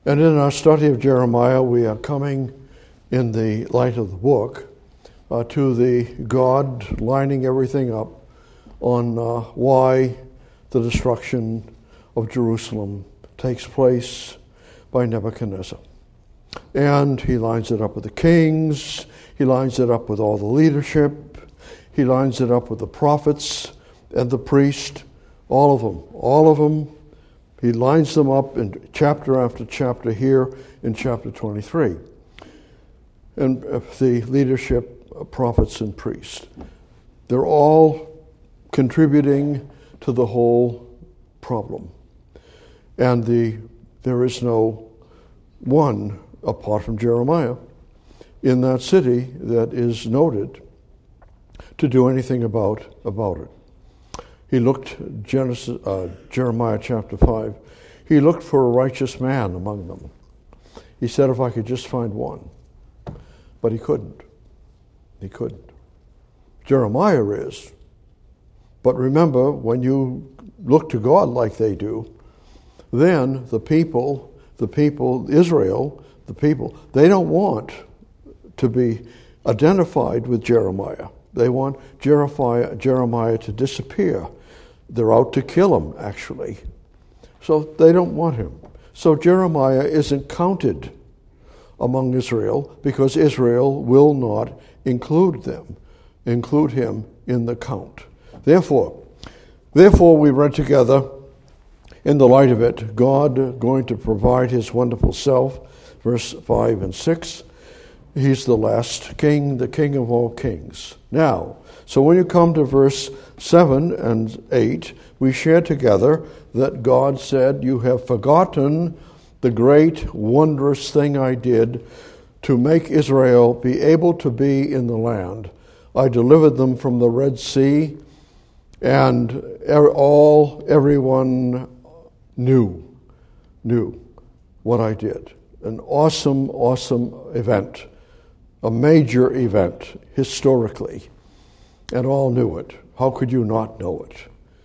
And in our study of Jeremiah, we are coming, in the light of the book, to the God lining everything up on why the destruction of Jerusalem takes place by Nebuchadnezzar. And he lines it up with the kings, he lines it up with all the leadership, he lines it up with the prophets and the priest, all of them. He lines them up in chapter after chapter here in chapter 23. And the leadership, prophets and priests, they're all contributing to the whole problem. And there is no one, apart from Jeremiah, in that city that is noted to do anything about it. He looked, Jeremiah chapter 5, he looked for a righteous man among them. He said, if I could just find one. But he couldn't. He couldn't. Jeremiah is. But remember, when you look to God like they do, then the people, Israel, they don't want to be identified with Jeremiah. They want Jeremiah to disappear. They're out to kill him, actually. So they don't want him. So Jeremiah isn't counted among Israel because Israel will not include him in the count. Therefore, we read together, in the light of it, God going to provide his wonderful self, verse 5 and 6. He's the last king, the king of all kings. Now, so when you come to verse 7 and 8, we share together that God said, you have forgotten the great, wondrous thing I did to make Israel be able to be in the land. I delivered them from the Red Sea, and everyone knew what I did. An awesome event. A major event, historically, and all knew it. How could you not know it?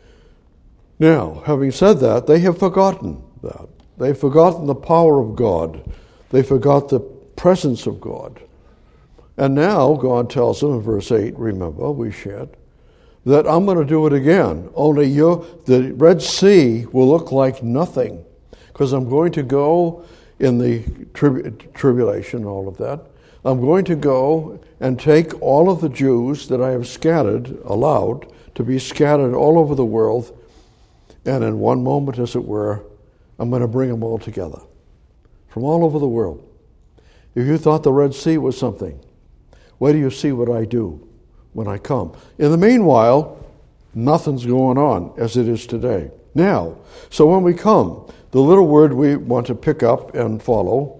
Now, having said that, they have forgotten that. They've forgotten the power of God. They forgot the presence of God. And now God tells them in verse 8, remember, we shared, that I'm going to do it again. Only the Red Sea will look like nothing, because I'm going to go in the tribulation, all of that. I'm going to go and take all of the Jews that I have allowed to be scattered all over the world, and in one moment, as it were, I'm going to bring them all together from all over the world. If you thought the Red Sea was something, where do you see what I do when I come? In the meanwhile, nothing's going on as it is today. Now, so when we come, the little word we want to pick up and follow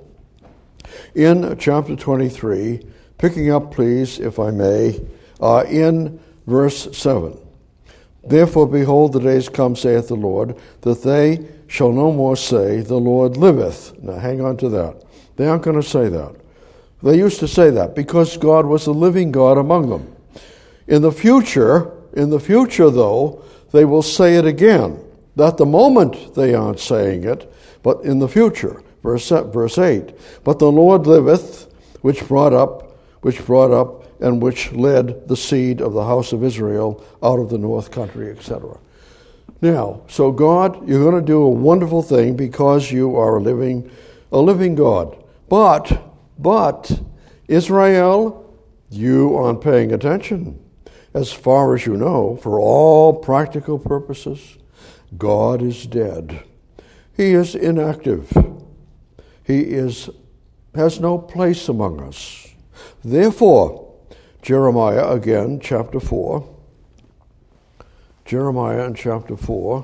in chapter 23, picking up, please, if I may, in verse 7. Therefore, behold, the days come, saith the Lord, that they shall no more say, the Lord liveth. Now, hang on to that. They aren't going to say that. They used to say that because God was a living God among them. In the future, though, they will say it again. At the moment, they aren't saying it, but in the future. Verse 8, but the Lord liveth, which brought up, and which led the seed of the house of Israel out of the north country, etc. Now, so God, you're going to do a wonderful thing because you are a living God. But Israel, you aren't paying attention. As far as you know, for all practical purposes, God is dead. He is inactive. He has no place among us. Therefore, Jeremiah again, chapter 4. Jeremiah in chapter 4.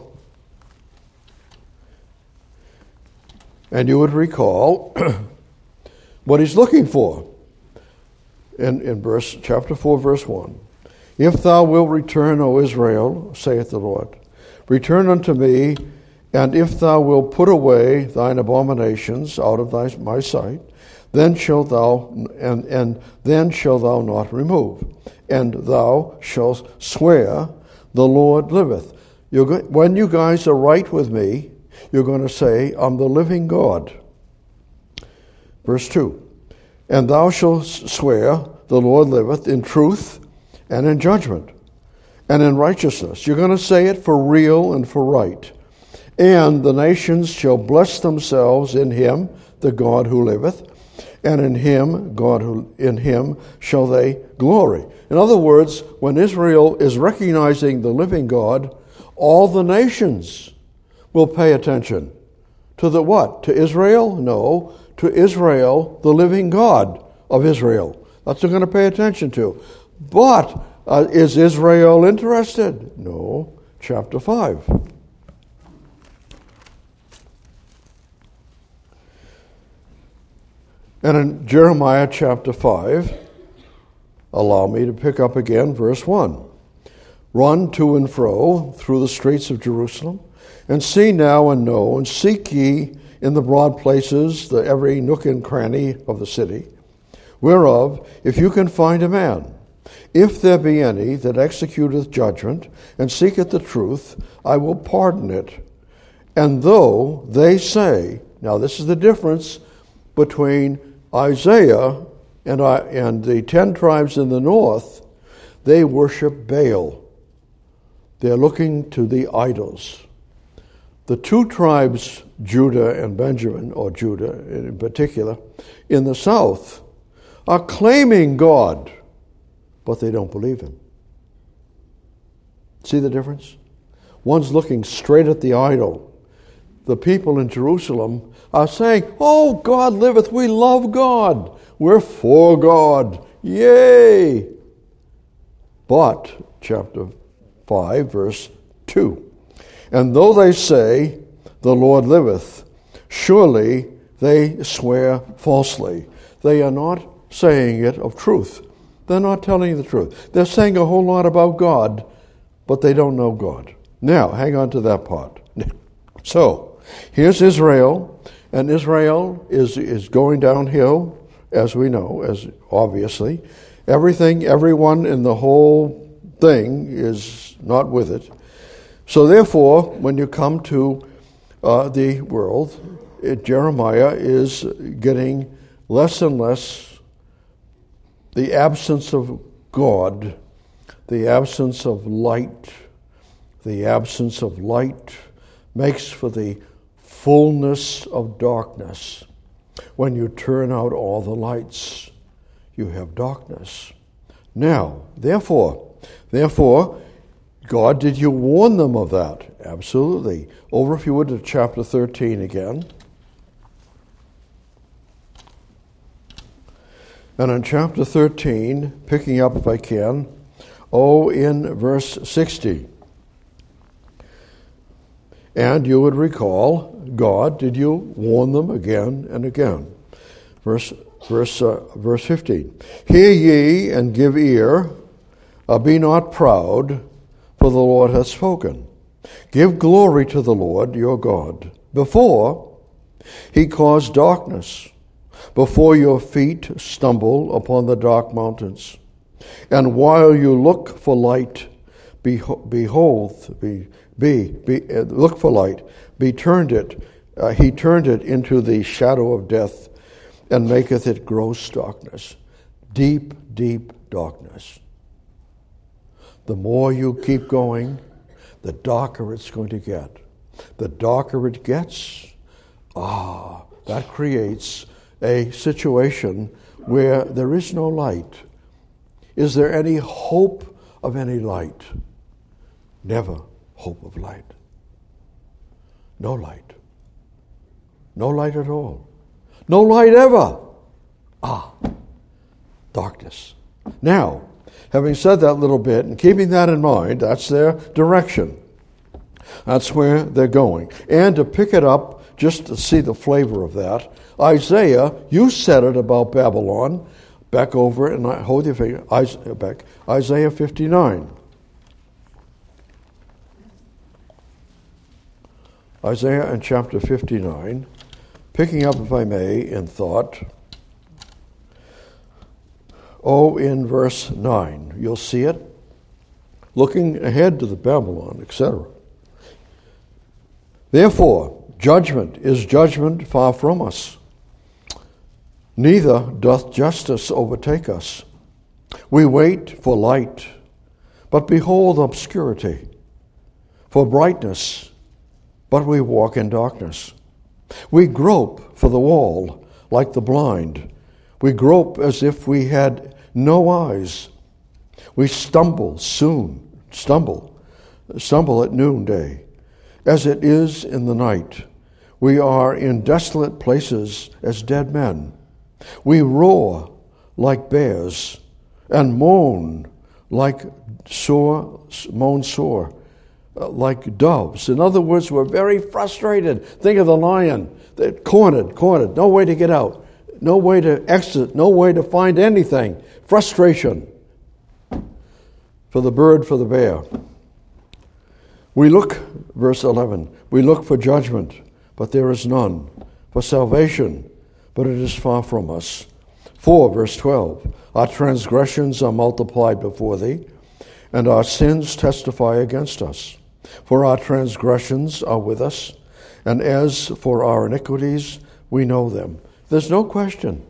And you would recall what he's looking for in chapter 4, verse 1. If thou wilt return, O Israel, saith the Lord, return unto me, and if thou wilt put away thine abominations out of my sight, then shalt thou not remove, and thou shalt swear, the Lord liveth. When you guys are right with me, you're going to say, I'm the living God. Verse 2, and thou shalt swear, the Lord liveth, in truth and in judgment and in righteousness. You're going to say it for real and for right. And the nations shall bless themselves in him, the God who liveth, and in him, in him shall they glory. In other words, when Israel is recognizing the living God, all the nations will pay attention. To the what? To Israel? No. To Israel, the living God of Israel. That's what they're going to pay attention to. But is Israel interested? No. Chapter 5. And in Jeremiah chapter 5, allow me to pick up again verse 1. Run to and fro through the streets of Jerusalem, and see now and know, and seek ye in the broad places every nook and cranny of the city, whereof, if you can find a man, if there be any that executeth judgment, and seeketh the truth, I will pardon it. And though they say, now this is the difference between Isaiah and the 10 tribes in the north, they worship Baal. They're looking to the idols. The 2 tribes, Judah and Benjamin, or Judah in particular, in the south, are claiming God, but they don't believe him. See the difference? One's looking straight at the idol. The people in Jerusalem are saying, oh, God liveth, we love God, we're for God, yay! But, chapter 5, verse 2, and though they say, the Lord liveth, surely they swear falsely. They are not saying it of truth. They're not telling the truth. They're saying a whole lot about God, but they don't know God. Now, hang on to that part. So, here's Israel, and Israel is going downhill, as we know, as obviously. Everyone in the whole thing is not with it. So therefore, when you come to the world, Jeremiah is getting less and less the absence of God, the absence of light. The absence of light makes for the fullness of darkness. When you turn out all the lights, you have darkness. Now, therefore, God, did you warn them of that? Absolutely. Over, if you would, to chapter 13 again. And in chapter 13, picking up if I can, in verse 60. And you would recall, God, did you warn them again and again? Verse 15. Hear ye and give ear, be not proud, for the Lord hath spoken. Give glory to the Lord your God. Before he caused darkness, before your feet stumble upon the dark mountains. And while you look for light, look for light, he turned it into the shadow of death, and maketh it gross darkness, deep, deep darkness. The more you keep going, the darker it's going to get. The darker it gets, that creates a situation where there is no light. Is there any hope of any light? Never hope of light. No light. No light at all. No light ever. Darkness. Now, having said that little bit and keeping that in mind, that's their direction. That's where they're going. And to pick it up, just to see the flavor of that, Isaiah, you said it about Babylon. Back over, and hold your finger, back. Isaiah 59. Isaiah in chapter 59, picking up, if I may, in thought. In verse 9, you'll see it. Looking ahead to the Babylon, etc. Therefore, judgment is judgment far from us. neither doth justice overtake us. We wait for light, but behold obscurity, for brightness, but we walk in darkness. We grope for the wall like the blind. We grope as if we had no eyes. We stumble at noonday, as it is in the night. We are in desolate places as dead men. We roar like bears and moan sore, like doves. In other words, we're very frustrated. Think of the lion. They're cornered, no way to get out, no way to exit, no way to find anything. Frustration. For the bird, for the bear. We look, verse 11, we look for judgment, but there is none. For salvation, but it is far from us. For, verse 12, our transgressions are multiplied before thee, and our sins testify against us. For our transgressions are with us, and as for our iniquities, we know them. There's no question.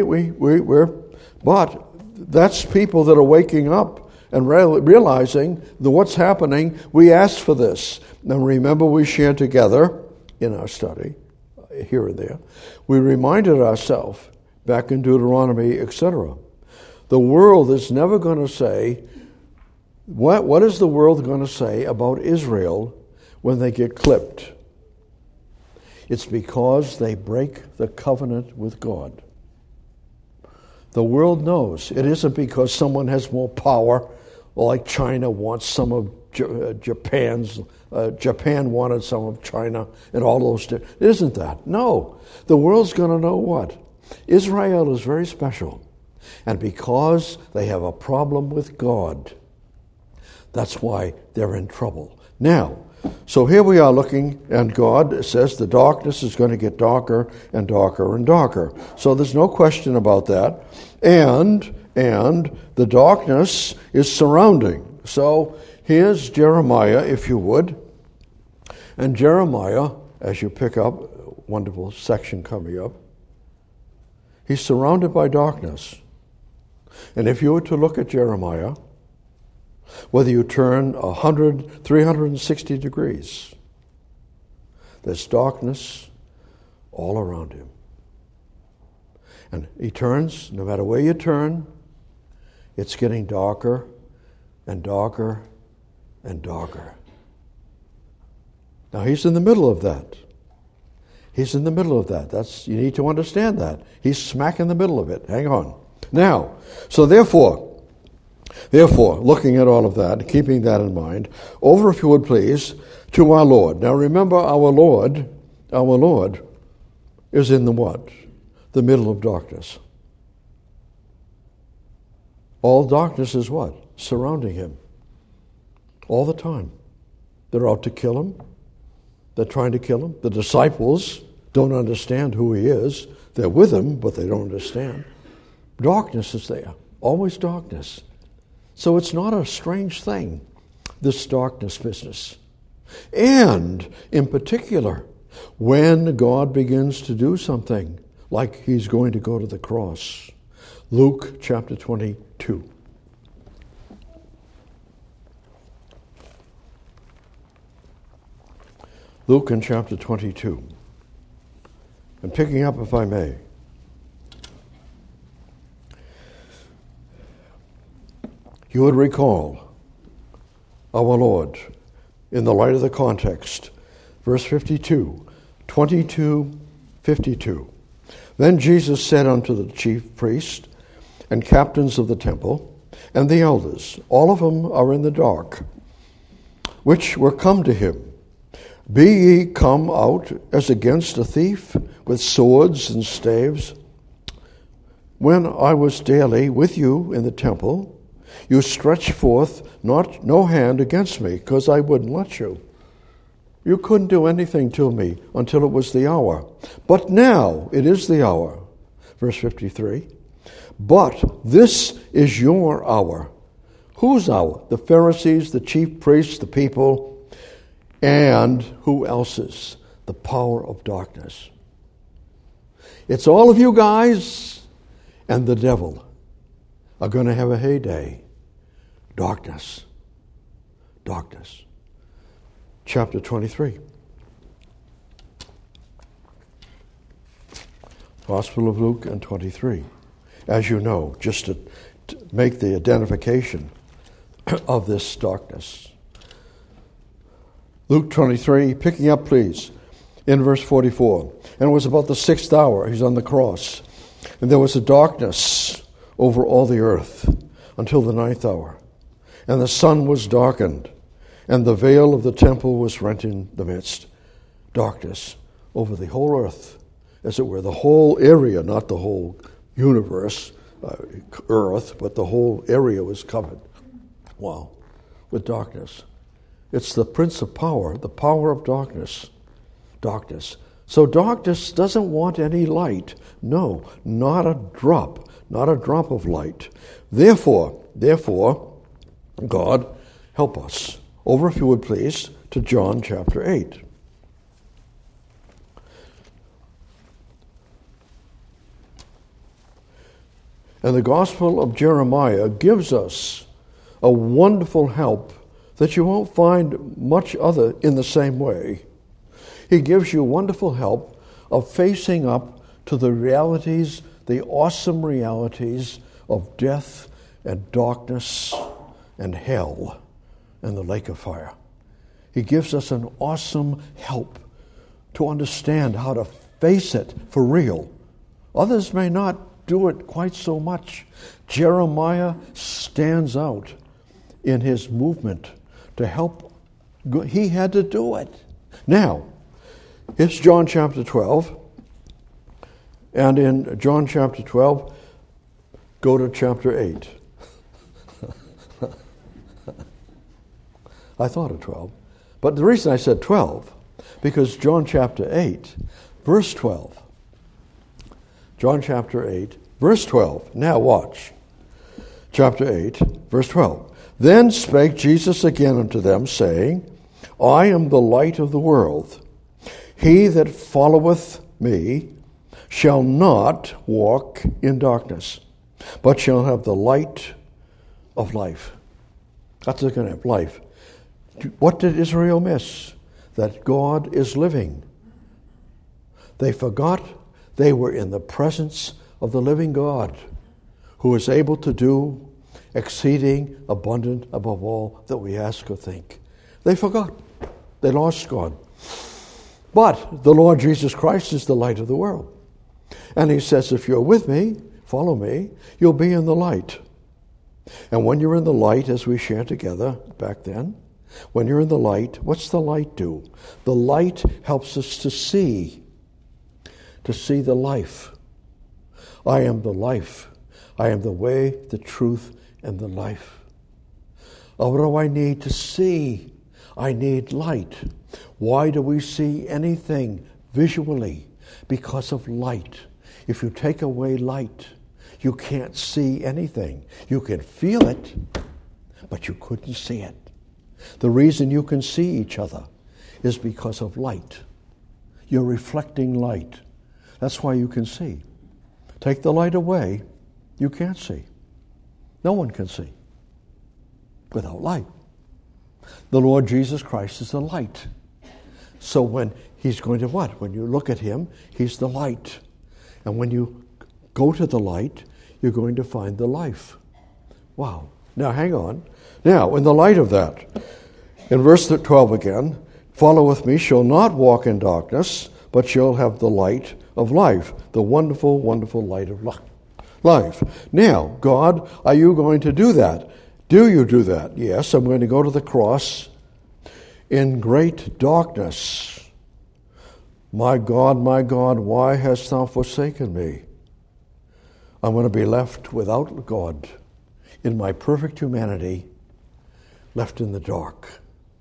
But that's people that are waking up and realizing that what's happening. We asked for this. Now remember, we shared together in our study, here and there. We reminded ourselves, back in Deuteronomy, etc. The world is never going to say, what is the world going to say about Israel when they get clipped? It's because they break the covenant with God. The world knows. It isn't because someone has more power, like China wants some of Japan's. Japan wanted some of China and all those. It isn't that. No. The world's going to know what? Israel is very special. And because they have a problem with God, that's why they're in trouble. Now, so here we are looking, and God says the darkness is going to get darker and darker and darker. So there's no question about that. And the darkness is surrounding. So here's Jeremiah, if you would. And Jeremiah, as you pick up, wonderful section coming up, he's surrounded by darkness. And if you were to look at Jeremiah, whether you turn 360 degrees, there's darkness all around him. And he turns, no matter where you turn, it's getting darker and darker and darker. Now he's in the middle of that. He's in the middle of that. You need to understand that. He's smack in the middle of it. Hang on. Now, so therefore, looking at all of that, keeping that in mind, over, if you would please, to our Lord. Now remember, our Lord is in the what? The middle of darkness. All darkness is what? Surrounding him. All the time. They're out to kill him. They're trying to kill him. The disciples don't understand who he is. They're with him, but they don't understand. Darkness is there. Always darkness. So it's not a strange thing, this darkness business. And in particular, when God begins to do something, like he's going to go to the cross. Luke chapter 22. Luke in chapter 22. And picking up, if I may. You would recall our Lord in the light of the context. Verse 52, 22:52. Then Jesus said unto the chief priests and captains of the temple and the elders, all of whom are in the dark, which were come to him, be ye come out as against a thief with swords and staves? When I was daily with you in the temple, you stretched forth no hand against me, because I wouldn't let you. You couldn't do anything to me until it was the hour. But now it is the hour. Verse 53. But this is your hour. Whose hour? The Pharisees, the chief priests, the people, and who else's? The power of darkness. It's all of you guys and the devil are going to have a heyday. Darkness. Darkness. Chapter 23. Gospel of Luke and 23. As you know, just to make the identification of this darkness. Luke 23, picking up please, in verse 44. And it was about the 6th hour, he's on the cross. And there was a darkness over all the earth until the 9th hour. And the sun was darkened, and the veil of the temple was rent in the midst. Darkness over the whole earth, as it were, the whole area, not the whole universe, earth, but the whole area was covered. Wow, with darkness. It's the prince of power, the power of darkness. Darkness. So darkness doesn't want any light. No, not a drop of light. Therefore, God, help us. Over, if you would please, to John chapter 8. And the Gospel of Jeremiah gives us a wonderful help that you won't find much other in the same way. He gives you wonderful help of facing up to the realities, the awesome realities of death and darkness and hell and the lake of fire. He gives us an awesome help to understand how to face it for real. Others may not do it quite so much. Jeremiah stands out in his movement to help. He had to do it. Now, it's John chapter 12. And in John chapter 12, go to chapter 8. I thought of 12. But the reason I said 12, because John chapter 8, verse 12. John chapter 8, verse 12. Now watch. Chapter 8, verse 12. Then spake Jesus again unto them, saying, I am the light of the world. He that followeth me shall not walk in darkness, but shall have the light of life. That's going to have life. What did Israel miss? That God is living. They forgot they were in the presence of the living God, who is able to do exceeding abundant above all that we ask or think. They forgot. They lost God. But the Lord Jesus Christ is the light of the world. And he says, if you're with me, follow me, you'll be in the light. And when you're in the light, as we shared together back then, when you're in the light, what's the light do? The light helps us to see the life. I am the life. I am the way, the truth, and the life. What do I need to see? I need light. Why do we see anything visually? Because of light. If you take away light, you can't see anything. You can feel it, but you couldn't see it. The reason you can see each other is because of light. You're reflecting light. That's why you can see. Take the light away, you can't see. No one can see without light. The Lord Jesus Christ is the light. So when he's going to what? When you look at him, he's the light. And when you go to the light, you're going to find the life. Wow. Now hang on. Now, in the light of that, in verse 12 again, followeth me shall not walk in darkness, but shall have the light of life, the wonderful, wonderful light of life. Now, God, are you going to do that? Do you do that? Yes, I'm going to go to the cross in great darkness. My God, why hast thou forsaken me? I'm going to be left without God in my perfect humanity, left in the dark.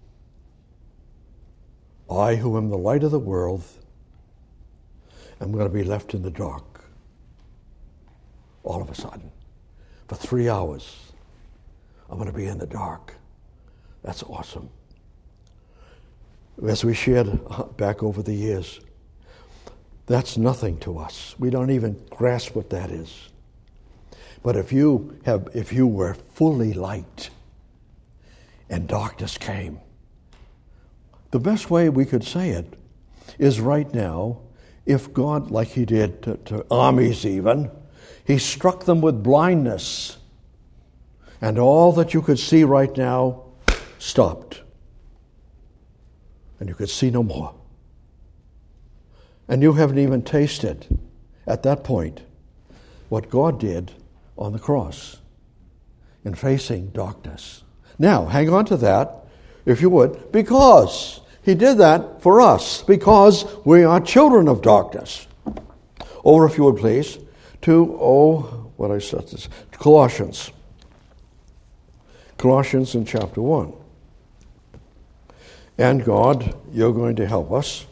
I, who am the light of the world, am going to be left in the dark. All of a sudden, for 3 hours, I'm going to be in the dark. That's awesome. As we shared back over the years, That's nothing to us. We don't even grasp what that is. But if you were fully light and darkness came, the best way we could say it is right now, if God, like he did to armies even, he struck them with blindness, and all that you could see right now stopped, and you could see no more. And you haven't even tasted, at that point, what God did on the cross in facing darkness. Now, hang on to that, if you would, because he did that for us, because we are children of darkness. Over, if you would please, to, Colossians. Colossians in chapter 1. And God, you're going to help us.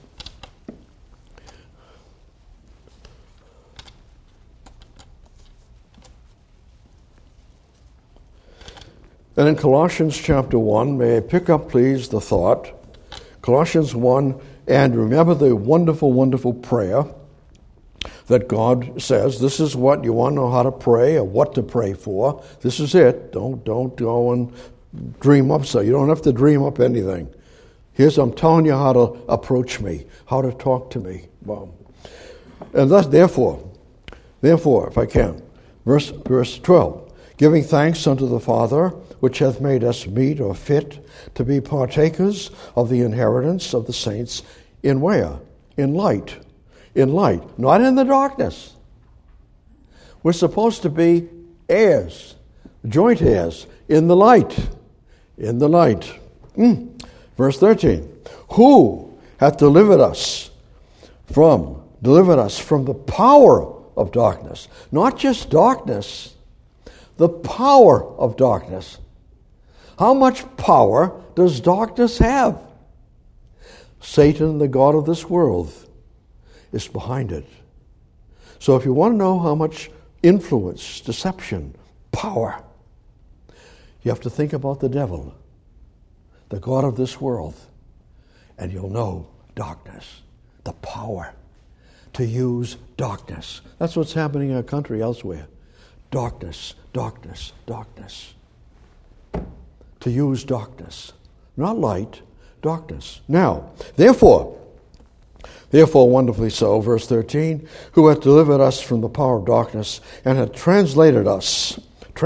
And in Colossians chapter 1, may I pick up, please, the thought. Colossians 1, and remember the wonderful, wonderful prayer that God says, this is what you want to know how to pray or what to pray for. This is it. Don't go and dream up so. You don't have to dream up anything. I'm telling you how to approach me, how to talk to me. Well, and thus, therefore, if I can, verse 12. Giving thanks unto the Father, which hath made us meet or fit to be partakers of the inheritance of the saints in where? In light. In light, not in the darkness. We're supposed to be heirs, joint heirs, in the light. In the light. Verse 13. Who hath delivered us from the power of darkness? Not just darkness, the power of darkness. How much power does darkness have? Satan, the god of this world, is behind it. So if you want to know how much influence, deception, power, you have to think about the devil, the god of this world, and you'll know darkness, the power to use darkness. That's what's happening in our country elsewhere. Darkness, darkness, darkness. To use darkness. Not light, darkness. Now, therefore, wonderfully so, verse 13, who hath delivered us from the power of darkness and hath transplanted us,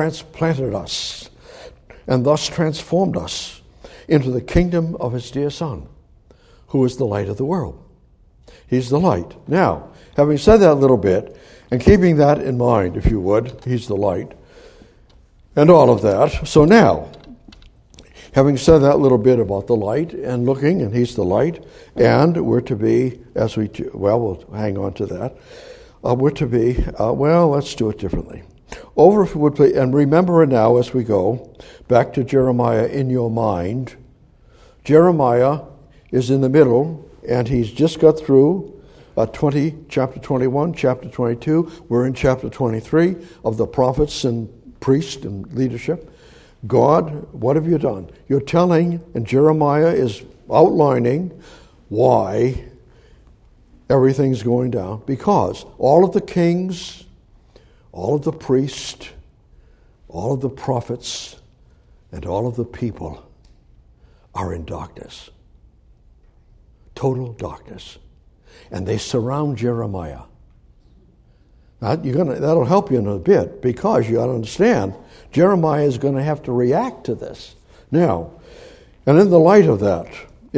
and thus transformed us into the kingdom of his dear Son, who is the light of the world. He's the light. Now, having said that little bit, and keeping that in mind, if you would, he's the light, and all of that. So now, having said that little bit about the light and looking, and he's the light, and we're to be, we'll hang on to that. We're to be, let's do it differently. Over, if you would please, and remember it now as we go, back to Jeremiah in your mind. Jeremiah is in the middle, and he's just got through chapter 21, chapter 22. We're in chapter 23 of the prophets and priests and leadership. God, what have you done? You're telling, and Jeremiah is outlining why everything's going down. Because all of the kings, all of the priests, all of the prophets, and all of the people are in darkness. Total darkness. And they surround Jeremiah. Now, that'll help you in a bit, because you got to understand, Jeremiah is going to have to react to this. Now, and in the light of that,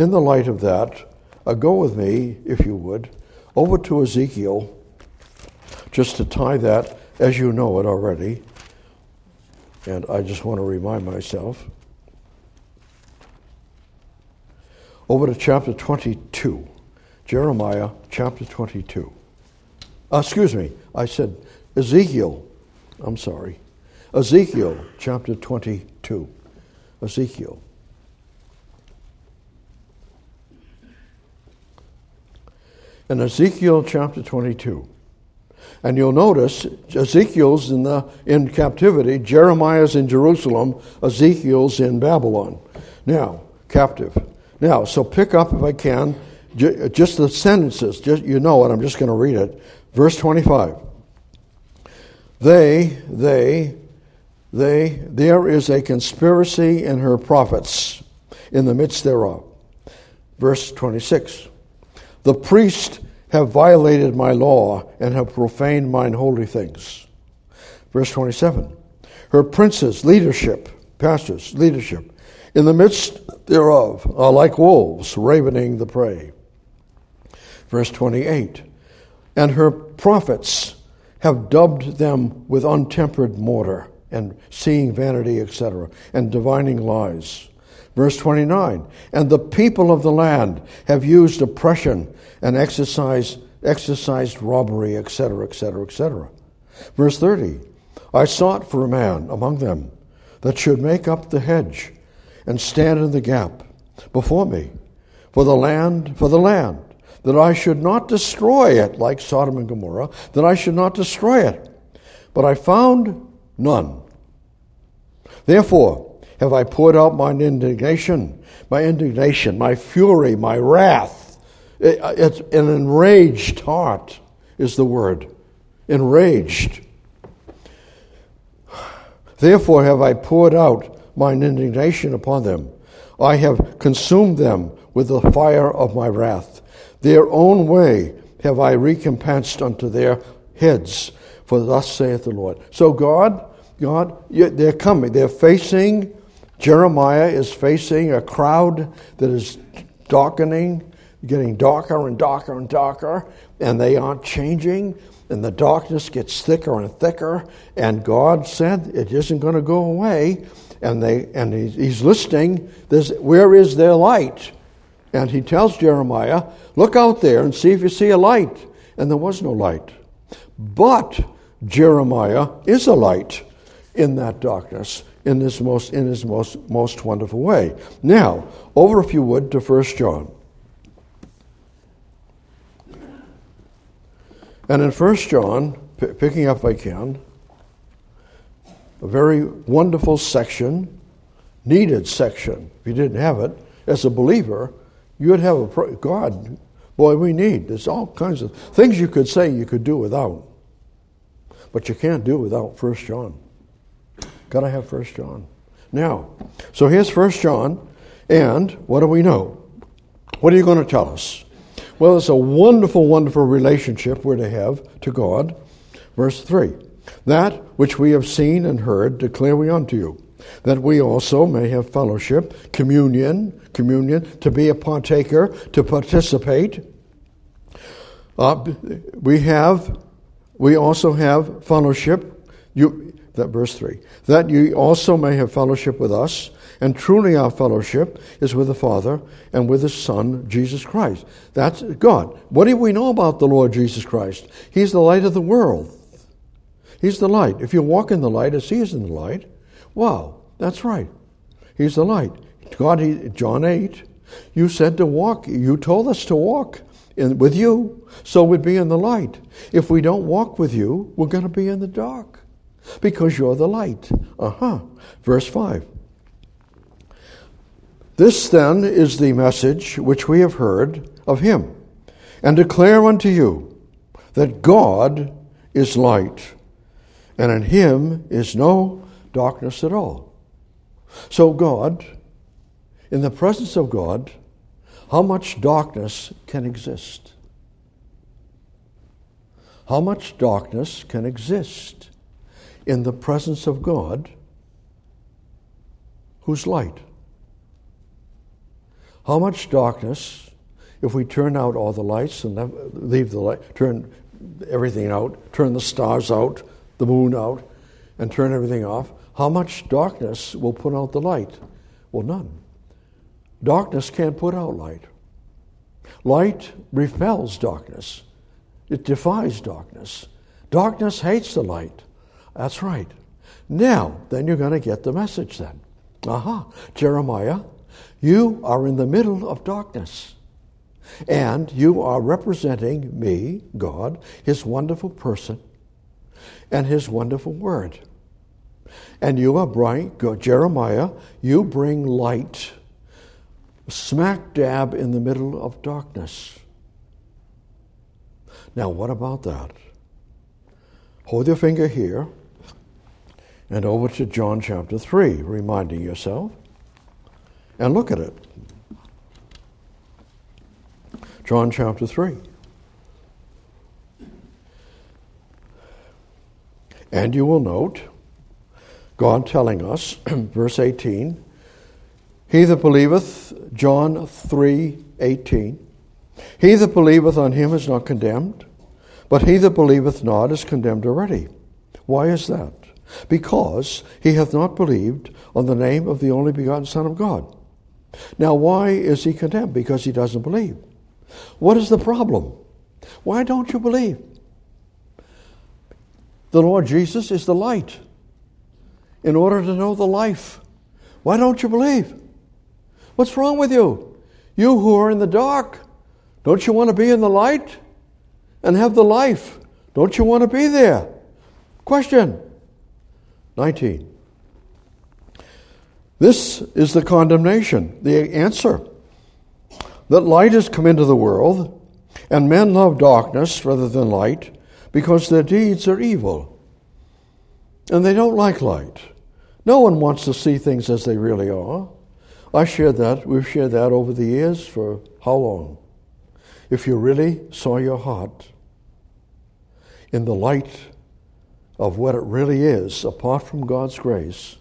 go with me, if you would, over to Ezekiel, just to tie that, as you know it already, and I just want to remind myself. Over to chapter 22. Jeremiah chapter 22. I said Ezekiel. I'm sorry. Ezekiel chapter 22. Ezekiel. In Ezekiel chapter 22. And you'll notice Ezekiel's in captivity, Jeremiah's in Jerusalem, Ezekiel's in Babylon. Now, captive. Now, so pick up, if I can, Just the sentences, you know it, I'm just going to read it. Verse 25. There is a conspiracy in her prophets in the midst thereof. Verse 26. The priests have violated my law and have profaned mine holy things. Verse 27. Her princes, pastors, leadership, in the midst thereof are like wolves ravening the prey. Verse 28. And her prophets have dubbed them with untempered mortar and seeing vanity, etc., and divining lies. Verse 29. And the people of the land have used oppression and exercised robbery, etc., etc., etc. Verse 30. I sought for a man among them that should make up the hedge and stand in the gap before me for the land, that I should not destroy it like Sodom and Gomorrah, that I should not destroy it. But I found none. Therefore have I poured out mine indignation, my fury, my wrath. It's an enraged heart is the word. Enraged. Therefore have I poured out mine indignation upon them. I have consumed them with the fire of my wrath. Their own way have I recompensed unto their heads, for thus saith the Lord. So God, they're coming. They're facing, Jeremiah is facing a crowd that is darkening, getting darker and darker and darker, and they aren't changing, and the darkness gets thicker and thicker, and God said it isn't going to go away, and he's listening. Where is their light? And he tells Jeremiah, look out there and see if you see a light. And there was no light. But Jeremiah is a light in that darkness, in his most wonderful way. Now, over if you would to 1 John. And in 1 John, picking up if I can, a very wonderful section, needed section. If you didn't have it, as a believer, you would have God, boy, we need. There's all kinds of things you could say you could do without. But you can't do without 1 John. Got to have 1 John. Now, so here's 1 John, and what do we know? What are you going to tell us? Well, it's a wonderful, wonderful relationship we're to have to God. Verse 3. That which we have seen and heard declare we unto you, that we also may have fellowship, communion, to be a partaker, to participate. We also have fellowship. Verse 3. That you also may have fellowship with us, and truly our fellowship is with the Father and with His Son, Jesus Christ. That's God. What do we know about the Lord Jesus Christ? He's the light of the world. He's the light. If you walk in the light as He is in the light, wow, that's right. He's the light. God, John 8, you said to walk. You told us to walk with you, so we'd be in the light. If we don't walk with you, we're going to be in the dark because you're the light. Verse 5. This then is the message which we have heard of Him, and declare unto you that God is light, and in Him is no darkness at all. So God, in the presence of God, how much darkness can exist? How much darkness can exist in the presence of God, who's light? How much darkness, if we turn out all the lights and leave the light, turn everything out, turn the stars out, the moon out, and turn everything off, how much darkness will put out the light? Well, none. Darkness can't put out light. Light repels darkness. It defies darkness. Darkness hates the light. That's right. Now, then you're going to get the message then. Jeremiah, you are in the middle of darkness. And you are representing me, God, His wonderful person, and His wonderful word. And you are bright, Jeremiah, you bring light. smack dab in the middle of darkness. Now, what about that? Hold your finger here and over to John chapter 3, reminding yourself, and look at it. John chapter 3. And you will note God telling us, verse 18, he that believeth, John 3:18, he that believeth on him is not condemned, but he that believeth not is condemned already. Why is that? Because he hath not believed on the name of the only begotten Son of God. Now, why is he condemned? Because he doesn't believe. What is the problem? Why don't you believe? The Lord Jesus is the light. In order to know the life, why don't you believe? What's wrong with you? You who are in the dark, don't you want to be in the light and have the life? Don't you want to be there? Question 19. This is the condemnation, the answer. That light has come into the world, and men love darkness rather than light, because their deeds are evil. And they don't like light. No one wants to see things as they really are. We've shared that over the years for how long? If you really saw your heart in the light of what it really is, apart from God's grace,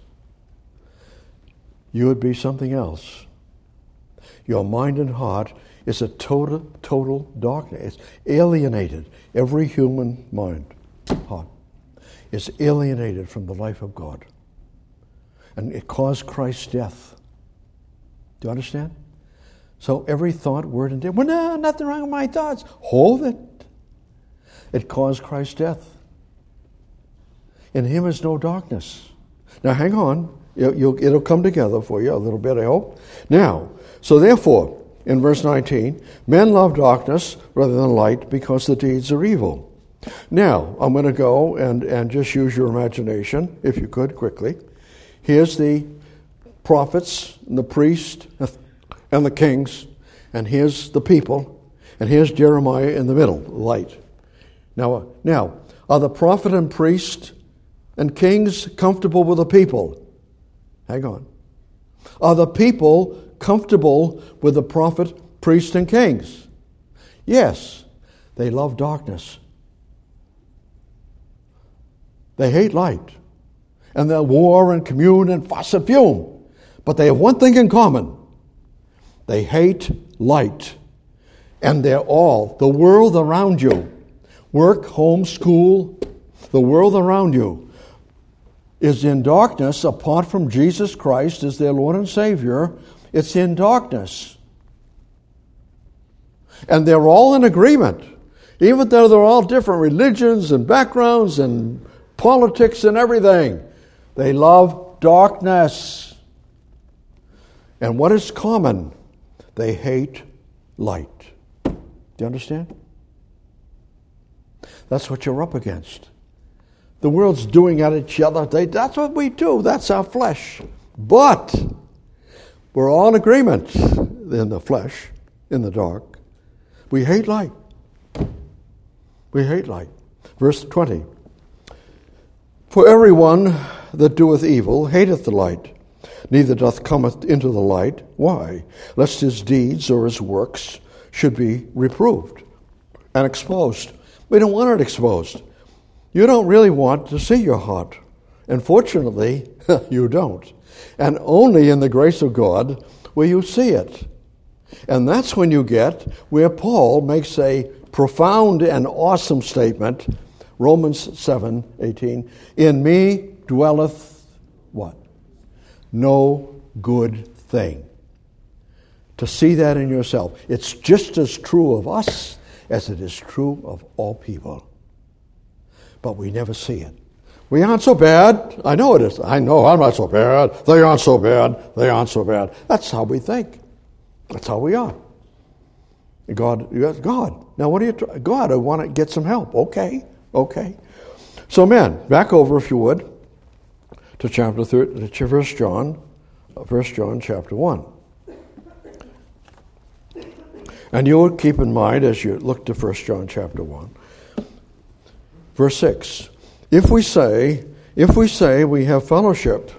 you would be something else. Your mind and heart is a total darkness. It's alienated. Every human mind, heart, is alienated from the life of God. And it caused Christ's death. Do you understand? So every thought, word, and deed, well, no, nothing wrong with my thoughts. Hold it. It caused Christ's death. In him is no darkness. Now hang on. It'll come together for you a little bit, I hope. Now, so therefore, in verse 19, men love darkness rather than light because the deeds are evil. Now, I'm going to go and just use your imagination, if you could, quickly. Here's the prophets and the priests and the kings, and here's the people, and here's Jeremiah in the middle, light. Now, are the prophet and priest and kings comfortable with the people? Hang on. Are the people comfortable with the prophet, priest, and kings? Yes. They love darkness. They hate light. And they'll war and commune and fuss and fume. But they have one thing in common. They hate light. And they're all, the world around you, work, home, school, the world around you, is in darkness apart from Jesus Christ as their Lord and Savior. It's in darkness. And they're all in agreement. Even though they're all different religions and backgrounds and politics and everything, they love darkness. And what is common? They hate light. Do you understand? That's what you're up against. The world's doing at each other. That's what we do. That's our flesh. But we're all in agreement in the flesh, in the dark. We hate light. We hate light. Verse 20. For everyone that doeth evil hateth the light, neither doth cometh into the light. Why? Lest his deeds or his works should be reproved and exposed. We don't want it exposed. You don't really want to see your heart. And fortunately, you don't. And only in the grace of God will you see it. And that's when you get where Paul makes a profound and awesome statement, Romans 7:18. In me dwelleth what? No good thing. To see that in yourself. It's just as true of us as it is true of all people. But we never see it. We aren't so bad. I know it is. I know I'm not so bad. They aren't so bad. They aren't so bad. That's how we think. That's how we are. God. Now what do you try? God, I want to get some help. Okay. So men, back over if you would to chapter 3, to 1 John chapter 1. And you will keep in mind as you look to 1 John chapter 1, verse 6. If we say we have fellowship,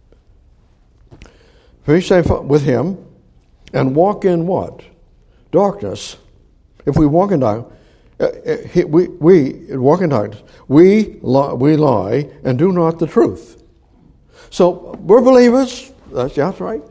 if we say with him and walk in what? Darkness. If we walk in darkness, we walk in darkness, we lie and do not the truth. So we're believers, that's right.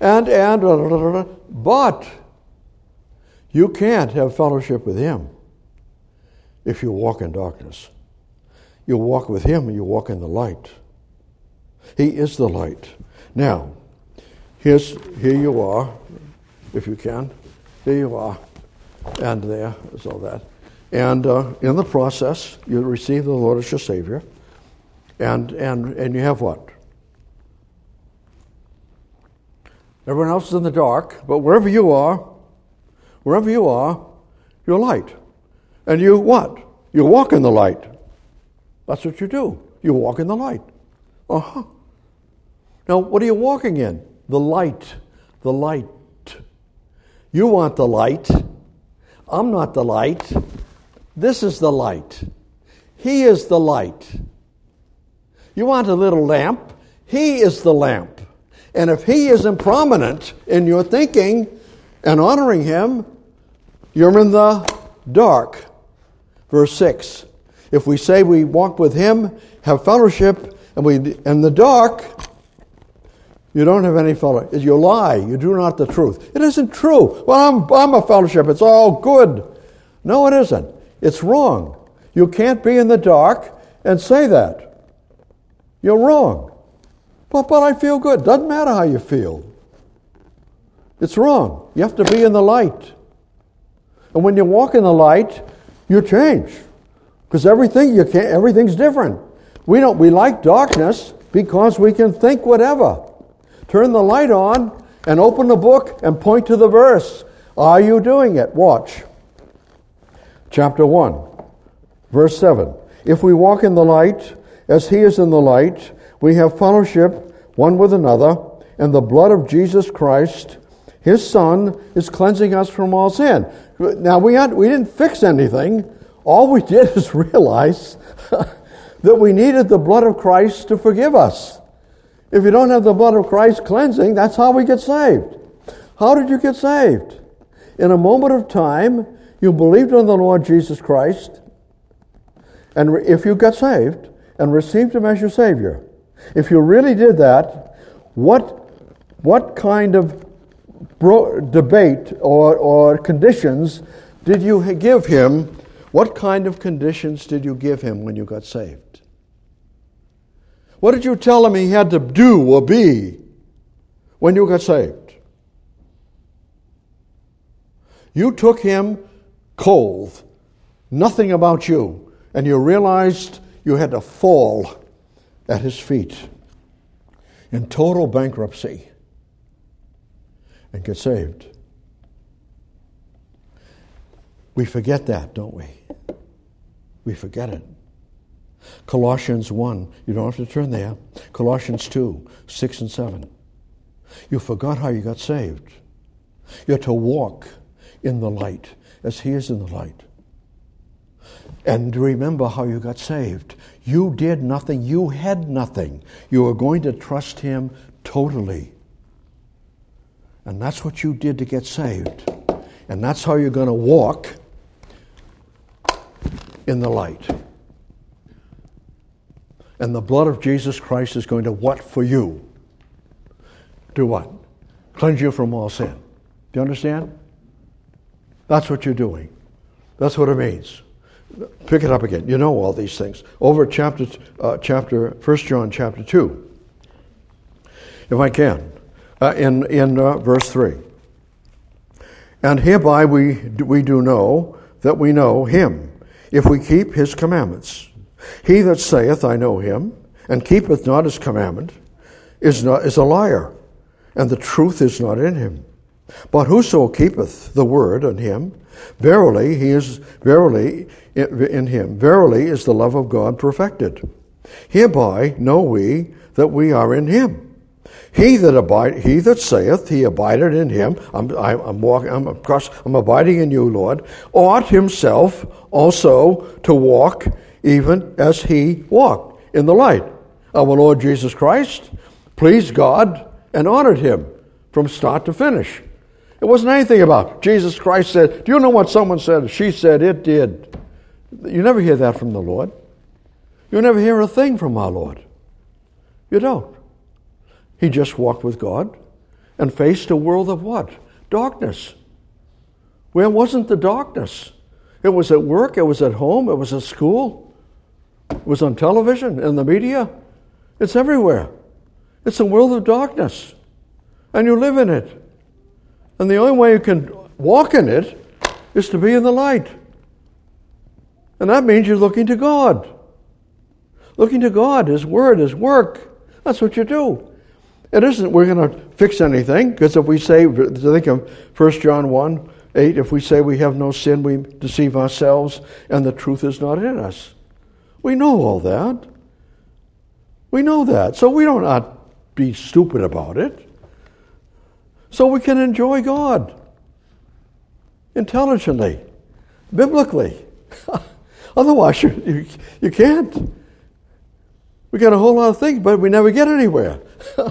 But you can't have fellowship with him if you walk in darkness. You walk with him and you walk in the light. He is the light. Now, here you are, if you can. Here you are. And there is all that. And in the process, you receive the Lord as your Savior. And you have what? Everyone else is in the dark, but wherever you are, you're light. And you what? You walk in the light. That's what you do. You walk in the light. Uh-huh. Now, what are you walking in? The light. The light. You want the light. I'm not the light. This is the light. He is the light. You want a little lamp? He is the lamp. And if he isn't prominent in your thinking and honoring him, you're in the dark. Verse 6. If we say we walk with him, have fellowship, and we in the dark, you don't have any fellowship. You lie. You do not the truth. It isn't true. Well, I'm a fellowship. It's all good. No, it isn't. It's wrong. You can't be in the dark and say that. You're wrong. But I feel good. Doesn't matter how you feel. It's wrong. You have to be in the light. And when you walk in the light, you change. Because everything's different. We like darkness because we can think whatever. Turn the light on and open the book and point to the verse. Are you doing it? Watch. Chapter 1, verse 7. If we walk in the light, as he is in the light, we have fellowship one with another, and the blood of Jesus Christ, his Son, is cleansing us from all sin. Now, we didn't fix anything. All we did is realize that we needed the blood of Christ to forgive us. If you don't have the blood of Christ cleansing, that's how we get saved. How did you get saved? In a moment of time, you believed in the Lord Jesus Christ, and if you got saved and received him as your Savior, if you really did that, what kind of debate or conditions did you give him? What kind of conditions did you give him when you got saved? What did you tell him he had to do or be when you got saved? You took him cold, nothing about you, and you realized you had to fall at his feet in total bankruptcy and get saved. We forget that, don't we? We forget it. Colossians 1, you don't have to turn there. Colossians 2, 6 and 7. You forgot how you got saved. You're to walk in the light as he is in the light. And remember how you got saved. You did nothing. You had nothing. You were going to trust him totally. And that's what you did to get saved. And that's how you're going to walk in the light. And the blood of Jesus Christ is going to what for you? Do what? Cleanse you from all sin. Do you understand? That's what you're doing. That's what it means. Pick it up again. You know all these things. Over chapter 1 John chapter 2. If I can. In verse 3. And hereby we do know that we know him, if we keep his commandments. He that saith, I know him, and keepeth not his commandment, is a liar, and the truth is not in him. But whoso keepeth the word in him, verily in him, verily is the love of God perfected. Hereby know we that we are in him. He that saith he abideth in him, I'm abiding in you, Lord, ought himself also to walk even as he walked in the light of our Lord Jesus Christ, pleased God, and honored him from start to finish. It wasn't anything about Jesus Christ said, do you know what someone said? She said, it did. You never hear that from the Lord. You never hear a thing from our Lord. You don't. He just walked with God and faced a world of what? Darkness. Where wasn't the darkness? It was at work, it was at home, it was at school, it was on television, in the media. It's everywhere. It's a world of darkness. And you live in it. And the only way you can walk in it is to be in the light. And that means you're looking to God. Looking to God, His Word, His work. That's what you do. It isn't we're going to fix anything, because if we say, think of 1 John 1:8, if we say we have no sin, we deceive ourselves, and the truth is not in us. We know all that. We know that. So we don't not be stupid about it. So we can enjoy God intelligently, biblically. Otherwise, you can't. We got a whole lot of things, but we never get anywhere.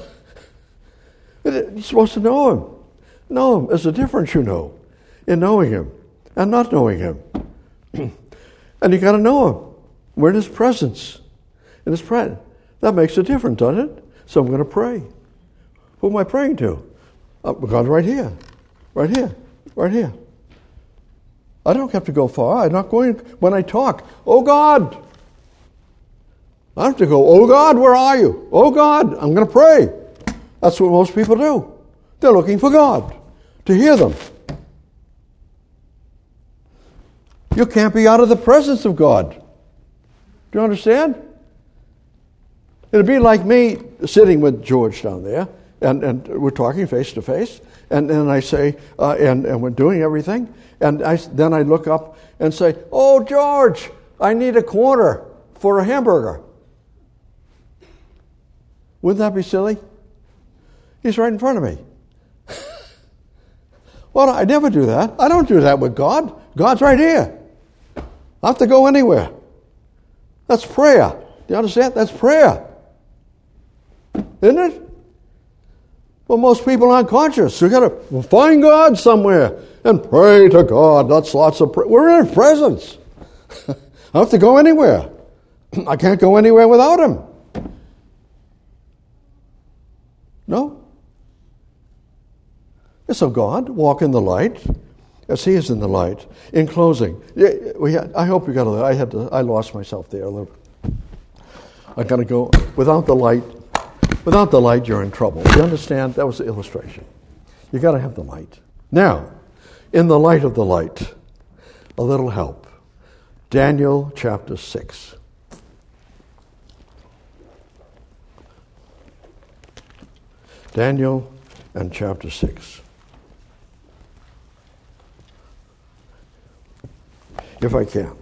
You're supposed to know Him. Know Him. There's a difference, in knowing Him and not knowing Him. And you got to know Him. We're in His presence. In His presence. That makes a difference, doesn't it? So I'm going to pray. Who am I praying to? God, right here. Right here. Right here. I don't have to go far. I'm not going, when I talk, oh God. I don't have to go, oh God, where are you? Oh God, I'm going to pray. That's what most people do. They're looking for God, to hear them. You can't be out of the presence of God. Do you understand? It'd be like me sitting with George down there, and we're talking face to face, and I say, and we're doing everything, and then I look up and say, oh George, I need a quarter for a hamburger. Wouldn't that be silly? He's right in front of me. Well, I never do that. I don't do that with God. God's right here. I don't have to go anywhere. That's prayer. Do you understand? That's prayer. Isn't it? Well, most people aren't conscious. You got to find God somewhere and pray to God. That's lots of prayer. We're in His presence. I don't have to go anywhere. I can't go anywhere without Him. No. So God, walk in the light as He is in the light. In closing, I hope you got I lost myself there a little. I got to go without the light. Without the light, you're in trouble. You understand? That was the illustration. You got to have the light. Now, in the light of the light, a little help. Daniel chapter 6. Daniel and chapter 6. If I can.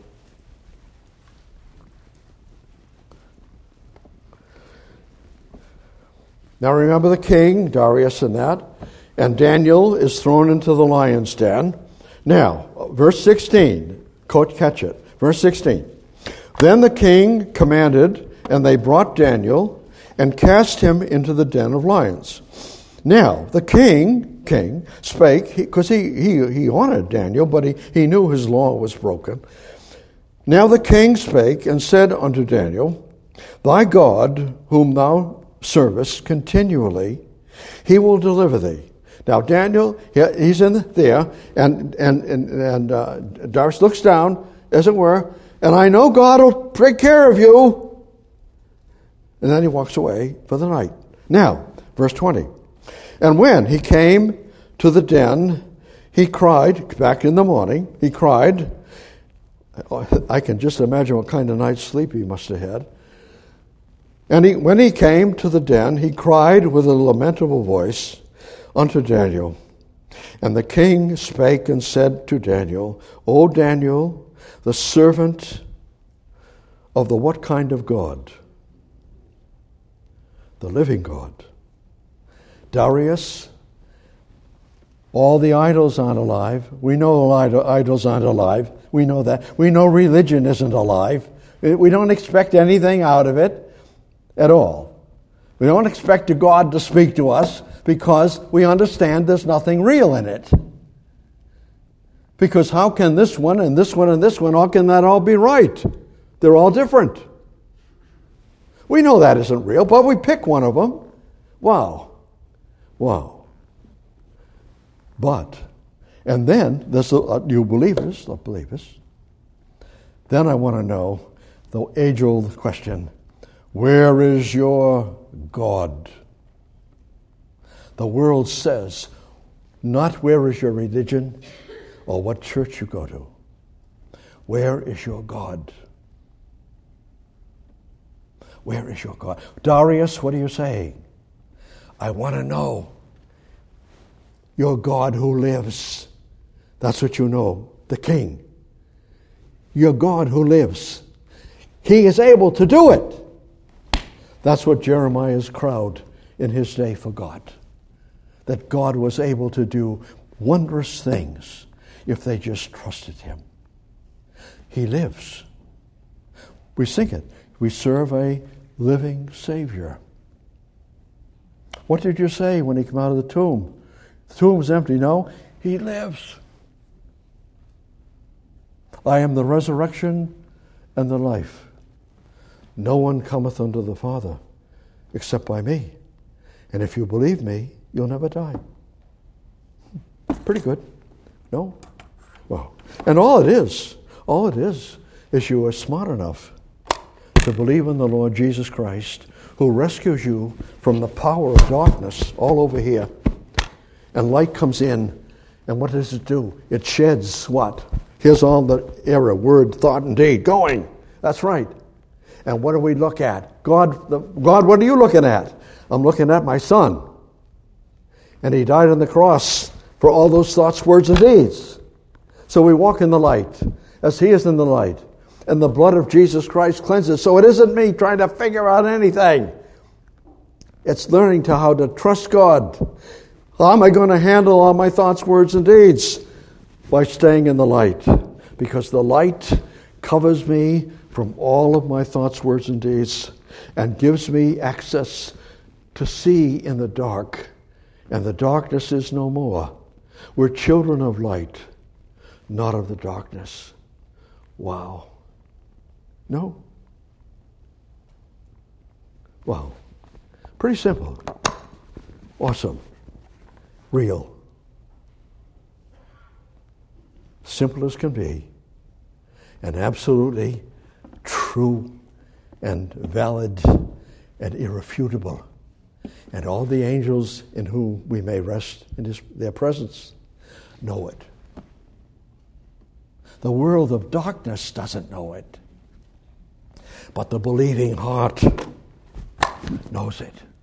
Now remember the king, Darius and that, and Daniel is thrown into the lion's den. Now, verse 16, catch it. Verse 16. Then the king commanded, and they brought Daniel and cast him into the den of lions. Now, the king spake, because he honored Daniel, but he knew his law was broken. Now the king spake and said unto Daniel, thy God, whom thou servest continually, he will deliver thee. Now Daniel, he's in there, and Darius looks down, as it were, and I know God will take care of you. And then he walks away for the night. Now, verse 20. And when he came to the den, he cried, back in the morning, he cried, I can just imagine what kind of night's sleep he must have had. And when he came to the den, he cried with a lamentable voice unto Daniel. And the king spake and said to Daniel, O Daniel, the servant of the what kind of God? The living God. Darius, all the idols aren't alive. We know idols aren't alive. We know that. We know religion isn't alive. We don't expect anything out of it at all. We don't expect God to speak to us because we understand there's nothing real in it. Because how can this one and this one and this one, how can that all be right? They're all different. We know that isn't real, but we pick one of them. Wow. But, and then, there's you believers, the believers. Then I want to know the age-old question, where is your God? The world says, not where is your religion or what church you go to. Where is your God? Where is your God? Darius, what are you saying? I want to know your God who lives. That's what you know, the King. Your God who lives. He is able to do it. That's what Jeremiah's crowd in his day forgot. That God was able to do wondrous things if they just trusted him. He lives. We sing it. We serve a living Savior. What did you say when he came out of the tomb? The tomb's empty. No, he lives. I am the resurrection and the life. No one cometh unto the Father except by me. And if you believe me, you'll never die. Pretty good. No? Well, and all it is you are smart enough to believe in the Lord Jesus Christ, who rescues you from the power of darkness all over here. And light comes in, and what does it do? It sheds what? Here's all the error, word, thought, and deed going. That's right. And what do we look at? God, what are you looking at? I'm looking at my Son. And he died on the cross for all those thoughts, words, and deeds. So we walk in the light, as he is in the light. And the blood of Jesus Christ cleanses. So it isn't me trying to figure out anything. It's learning how to trust God. How am I going to handle all my thoughts, words, and deeds? By staying in the light. Because the light covers me from all of my thoughts, words, and deeds and gives me access to see in the dark. And the darkness is no more. We're children of light, not of the darkness. Wow. No? Wow. Pretty simple. Awesome. Real. Simple as can be. And absolutely true and valid and irrefutable. And all the angels in whom we may rest in their presence know it. The world of darkness doesn't know it. But the believing heart knows it.